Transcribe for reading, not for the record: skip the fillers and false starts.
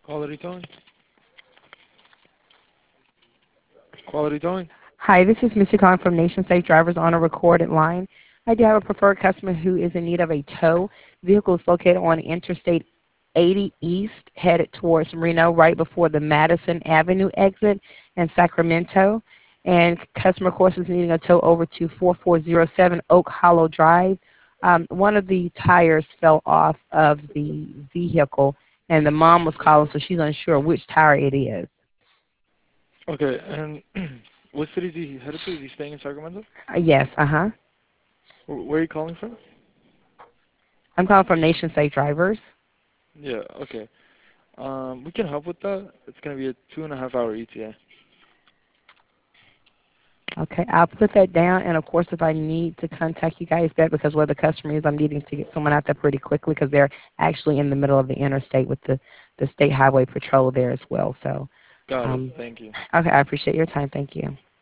Quality towing? Quality towing? Hi, this is Missy calling from Nation Safe Drivers on a recorded line. I do have a preferred customer who is in need of a tow. Vehicle is located on Interstate 80 East, headed towards Reno, right before the Madison Avenue exit in Sacramento. And customer, of course, is needing a tow over to 4407 Oak Hollow Drive. One of the tires fell off of the vehicle, and the mom was calling, so she's unsure which tire it is. Okay, and what city is he headed to? Is he staying in Sacramento? Yes, uh-huh. Where are you calling from? I'm calling from Nation Safe Drivers. Yeah, okay. We can help with that. It's gonna be a 2.5 hour ETA. Okay, I'll put that down. And of course, if I need to contact you guys back because where the customer is, I'm needing to get someone out there pretty quickly because they're actually in the middle of the interstate with the state highway patrol there as well. So, Got it. um, Thank you. okay, I appreciate your time. Thank you.